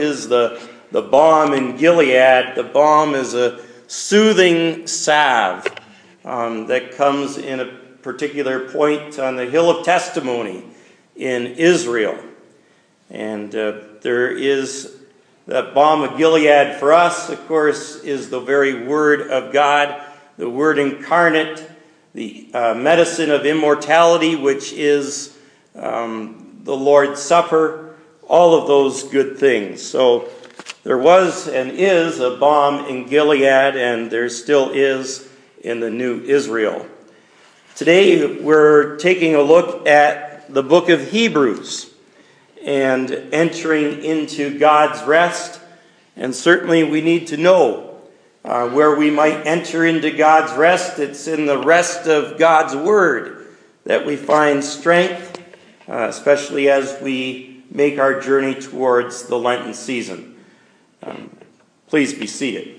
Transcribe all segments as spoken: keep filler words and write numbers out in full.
is the, the balm in Gilead. The balm is a soothing salve um, that comes in a particular point on the Hill of Testimony in Israel. And uh, there is that balm of Gilead for us, of course, is the very Word of God, the Word incarnate, the uh, medicine of immortality, which is um, the Lord's Supper, all of those good things. So there was and is a balm in Gilead, and there still is in the New Israel. Today we're taking a look at the book of Hebrews and entering into God's rest. And certainly we need to know uh, where we might enter into God's rest. It's in the rest of God's Word that we find strength, uh, especially as we make our journey towards the Lenten season. Um, please be seated.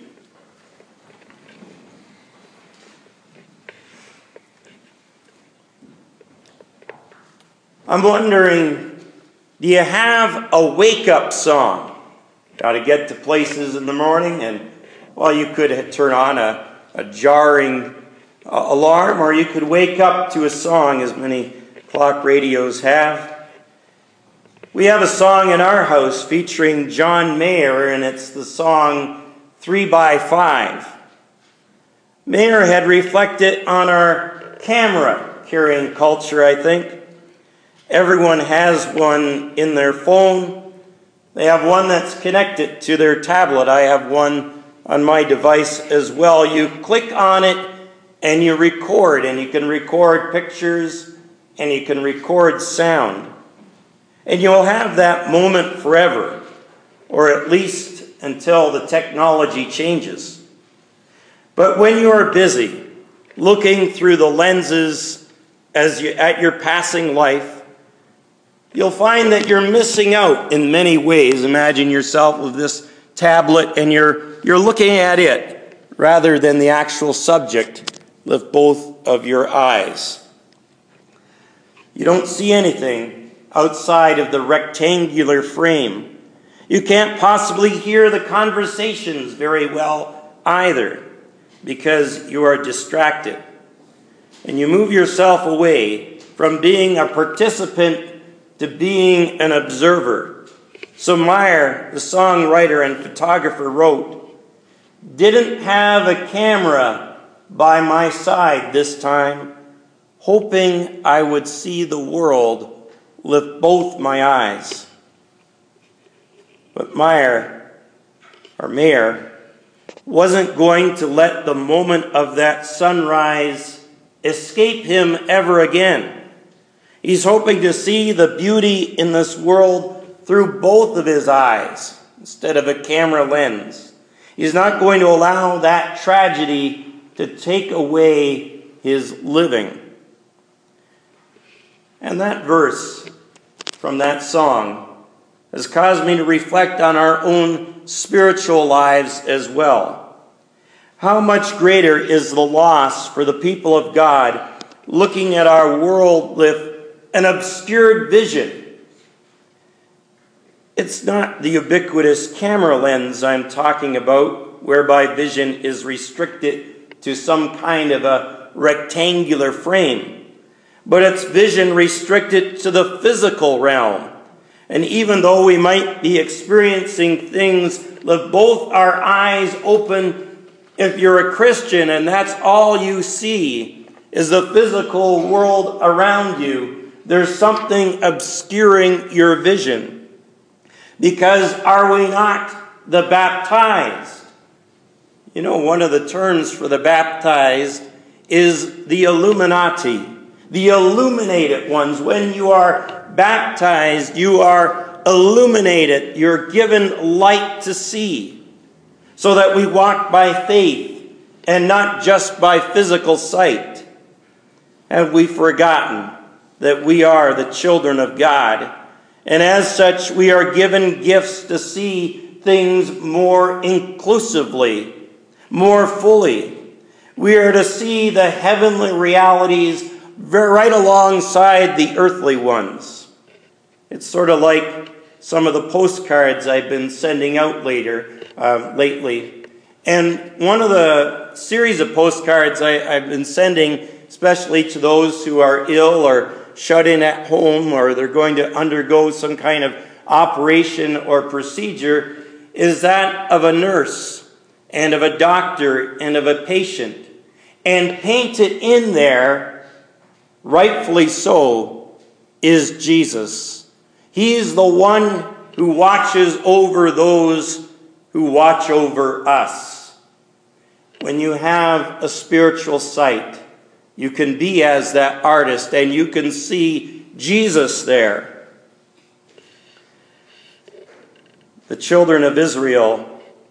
I'm wondering, do you have a wake-up song? Got to get to places in the morning, and, well, you could turn on a, a jarring uh, alarm, or you could wake up to a song, as many clock radios have. We have a song in our house featuring John Mayer, and it's the song Three by Five. Mayer had reflected on our camera-carrying culture, I think. Everyone has one in their phone. They have one that's connected to their tablet. I have one on my device as well. You click on it and you record, and you can record pictures and you can record sound. And you'll have that moment forever, or at least until the technology changes. But when you are busy looking through the lenses as you, at your passing life, you'll find that you're missing out in many ways. Imagine yourself with this tablet and you're, you're looking at it rather than the actual subject with both of your eyes. You don't see anything outside of the rectangular frame. You can't possibly hear the conversations very well either because you are distracted. And you move yourself away from being a participant to being an observer. So Meyer, the songwriter and photographer, wrote, "Didn't have a camera by my side this time, hoping I would see the world with both my eyes." But Meyer, or Mayer, wasn't going to let the moment of that sunrise escape him ever again. He's hoping to see the beauty in this world through both of his eyes instead of a camera lens. He's not going to allow that tragedy to take away his living. And that verse from that song has caused me to reflect on our own spiritual lives as well. How much greater is the loss for the people of God looking at our world with an obscured vision. It's not the ubiquitous camera lens I'm talking about, whereby vision is restricted to some kind of a rectangular frame, but it's vision restricted to the physical realm. And even though we might be experiencing things with both our eyes open, if you're a Christian and that's all you see is the physical world around you, there's something obscuring your vision. Because are we not the baptized? You know, one of the terms for the baptized is the Illuminati, the illuminated ones. When you are baptized, you are illuminated. You're given light to see, so that we walk by faith and not just by physical sight. Have we forgotten that we are the children of God? And as such, we are given gifts to see things more inclusively, more fully. We are to see the heavenly realities right alongside the earthly ones. It's sort of like some of the postcards I've been sending out later, uh, lately. And one of the series of postcards I, I've been sending, especially to those who are ill or shut in at home, or they're going to undergo some kind of operation or procedure, is that of a nurse and of a doctor and of a patient. And painted in there, rightfully so, is Jesus. He is the one who watches over those who watch over us. When you have a spiritual sight, you can be as that artist and you can see Jesus there. The children of Israel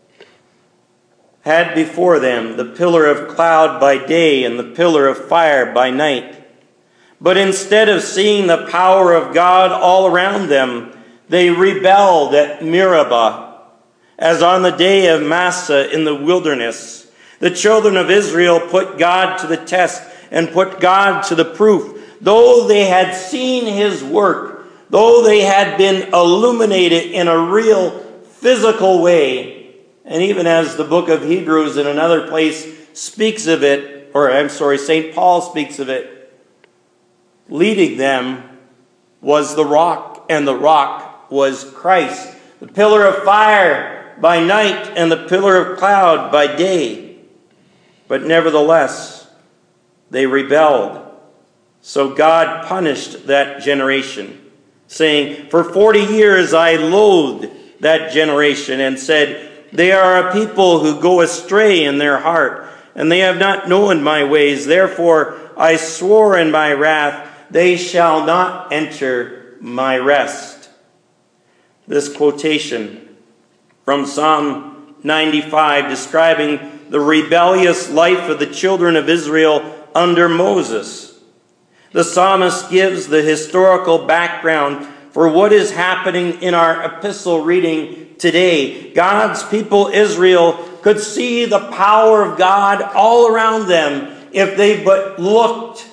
had before them the pillar of cloud by day and the pillar of fire by night. But instead of seeing the power of God all around them, they rebelled at Meribah, as on the day of Massah in the wilderness. The children of Israel put God to the test and put God to the proof. Though they had seen his work, though they had been illuminated in a real physical way, and even as the book of Hebrews in another place speaks of it, or I'm sorry, Saint Paul speaks of it, leading them was the rock, and the rock was Christ. The pillar of fire by night and the pillar of cloud by day. But nevertheless, they rebelled. So God punished that generation, saying, "For forty years I loathed that generation, and said, they are a people who go astray in their heart, and they have not known my ways. Therefore I swore in my wrath, they shall not enter my rest." This quotation from Psalm ninety-five, describing the rebellious life of the children of Israel under Moses. The psalmist gives the historical background for what is happening in our epistle reading today. God's people, Israel, could see the power of God all around them if they but looked.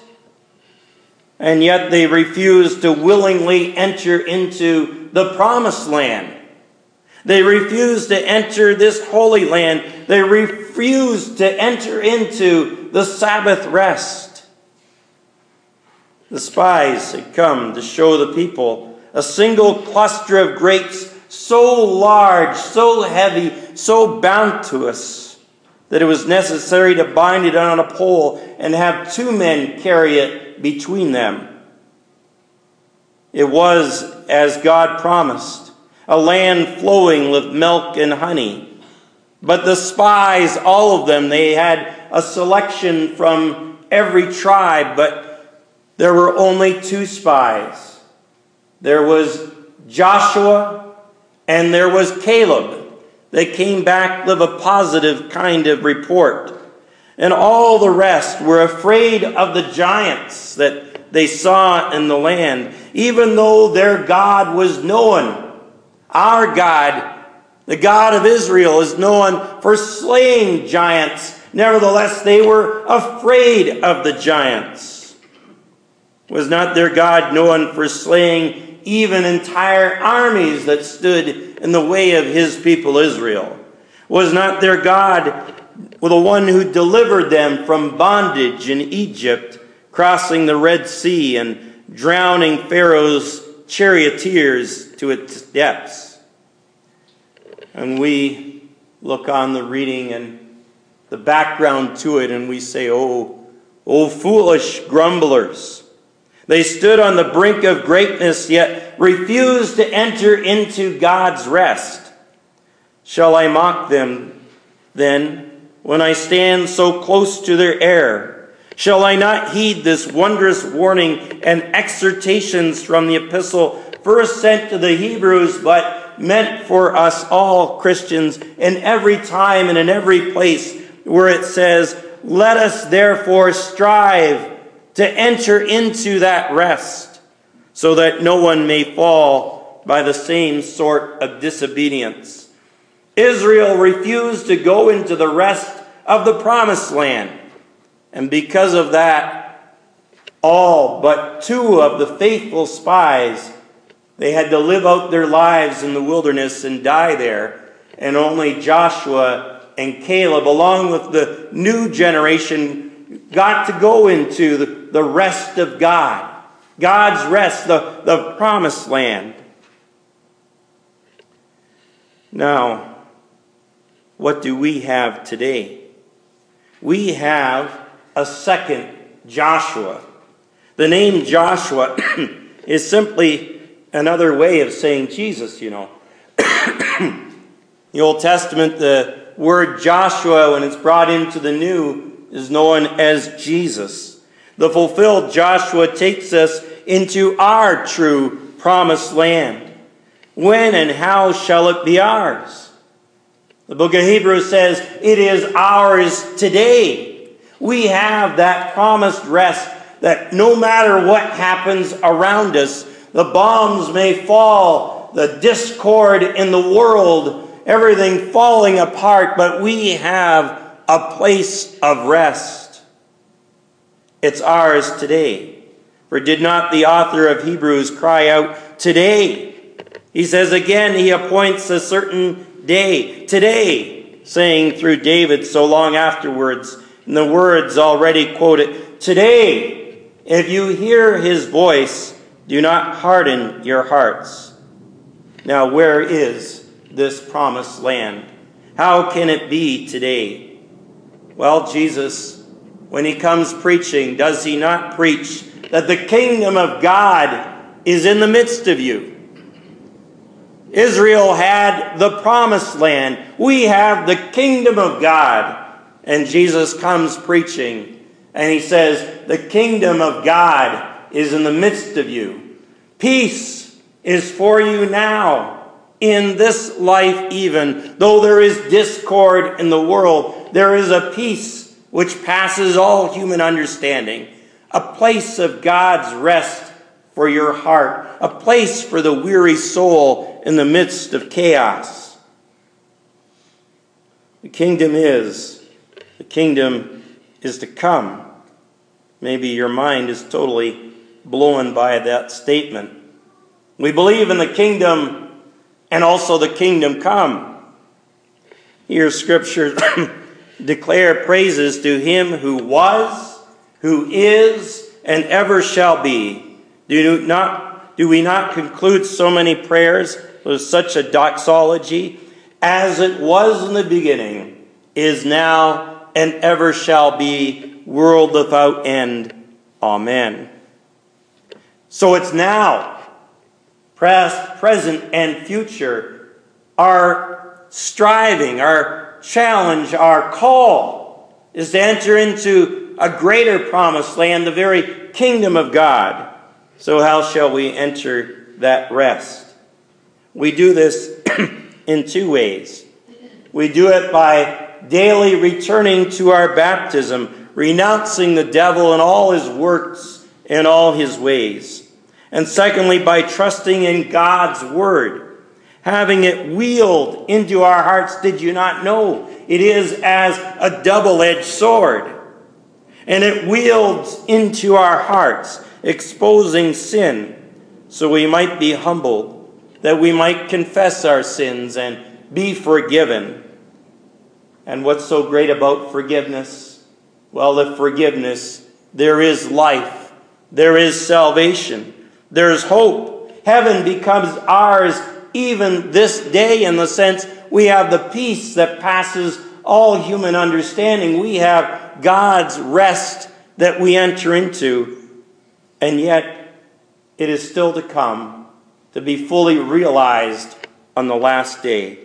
And yet they refused to willingly enter into the promised land. They refused to enter this holy land. They refused to enter into the Sabbath rest. The spies had come to show the people a single cluster of grapes so large, so heavy, so bounteous, that it was necessary to bind it on a pole and have two men carry it between them. It was, as God promised, a land flowing with milk and honey. But the spies, all of them, they had a selection from every tribe, but there were only two spies. There was Joshua and there was Caleb. They came back with a positive kind of report. And all the rest were afraid of the giants that they saw in the land, even though their God was known. Our God, the God of Israel, is known for slaying giants. Nevertheless, they were afraid of the giants. Was not their God known for slaying even entire armies that stood in the way of his people Israel? Was not their God the one who delivered them from bondage in Egypt, crossing the Red Sea and drowning Pharaoh's charioteers to its depths? And we look on the reading and the background to it, and we say, oh, oh foolish grumblers. They stood on the brink of greatness, yet refused to enter into God's rest. Shall I mock them, then, when I stand so close to their error? Shall I not heed this wondrous warning and exhortations from the epistle first sent to the Hebrews, but meant for us all Christians in every time and in every place, where it says, "Let us therefore strive to enter into that rest, so that no one may fall by the same sort of disobedience." Israel refused to go into the rest of the promised land. And because of that, all but two of the faithful spies They had to live out their lives in the wilderness and die there. And only Joshua and Caleb, along with the new generation, got to go into the, the rest of God. God's rest, the, the promised land. Now, what do we have today? We have a second Joshua. The name Joshua is simply another way of saying Jesus, you know. The Old Testament, the word Joshua, when it's brought into the New, is known as Jesus. The fulfilled Joshua takes us into our true promised land. When and how shall it be ours? The book of Hebrews says it is ours today. We have that promised rest that no matter what happens around us, the bombs may fall, the discord in the world, everything falling apart, but we have a place of rest. It's ours today. For did not the author of Hebrews cry out, today? He says again, he appoints a certain day, today, saying through David so long afterwards, in the words already quoted, today, if you hear his voice, do not harden your hearts. Now, where is this promised land? How can it be today? Well, Jesus, when he comes preaching, does he not preach that the kingdom of God is in the midst of you? Israel had the promised land. We have the kingdom of God. And Jesus comes preaching, and he says, the kingdom of God is in the midst of you. Peace is for you now, in this life even. Though there is discord in the world, there is a peace which passes all human understanding. A place of God's rest for your heart. A place for the weary soul in the midst of chaos. The kingdom is, the kingdom is to come. Maybe your mind is totally blown by that statement. We believe in the kingdom and also the kingdom come. Here scripture declare praises to him who was, who is, and ever shall be. Do not, do we not conclude so many prayers with such a doxology? As it was in the beginning, is now, and ever shall be, world without end. Amen. So it's now, past, present, and future, our striving, our challenge, our call is to enter into a greater promised land, the very kingdom of God. So how shall we enter that rest? We do this in two ways. We do it by daily returning to our baptism, renouncing the devil and all his works and all his ways. And secondly, by trusting in God's word, having it wheeled into our hearts. Did you not know? It is as a double-edged sword. And it wields into our hearts, exposing sin, so we might be humbled, that we might confess our sins and be forgiven. And what's so great about forgiveness? Well, if forgiveness, there is life, there is salvation, there is hope. Heaven becomes ours even this day, in the sense we have the peace that passes all human understanding. We have God's rest that we enter into, and yet it is still to come, to be fully realized on the last day.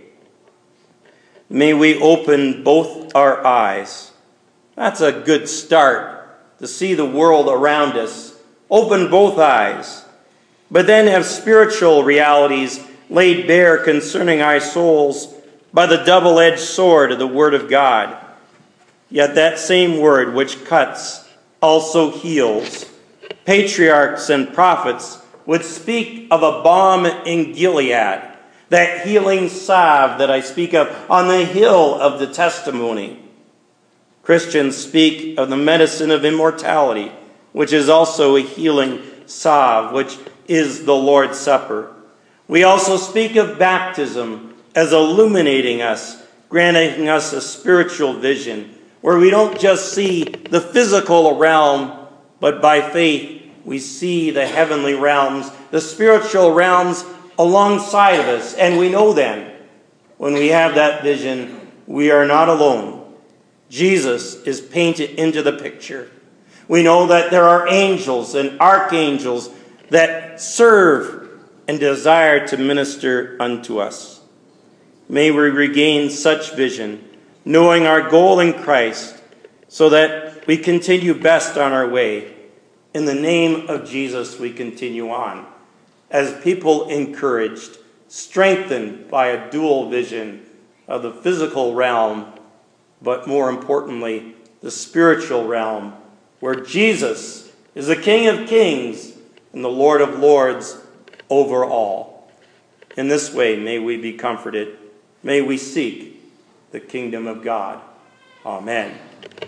May we open both our eyes. That's a good start, to see the world around us. Open both eyes. But then have spiritual realities laid bare concerning our souls by the double-edged sword of the Word of God. Yet that same Word which cuts also heals. Patriarchs and prophets would speak of a balm in Gilead, that healing salve that I speak of on the hill of the testimony. Christians speak of the medicine of immortality, which is also a healing salve, which is the Lord's Supper. We also speak of baptism as illuminating us, granting us a spiritual vision, where we don't just see the physical realm, but by faith we see the heavenly realms, the spiritual realms alongside of us. And we know then, when we have that vision, we are not alone. Jesus is painted into the picture. We know that there are angels and archangels that serve and desire to minister unto us. May we regain such vision, knowing our goal in Christ, so that we continue best on our way. In the name of Jesus, we continue on, as people encouraged, strengthened by a dual vision of the physical realm, but more importantly, the spiritual realm, where Jesus is the King of Kings and the Lord of Lords over all. In this way, may we be comforted. May we seek the kingdom of God. Amen.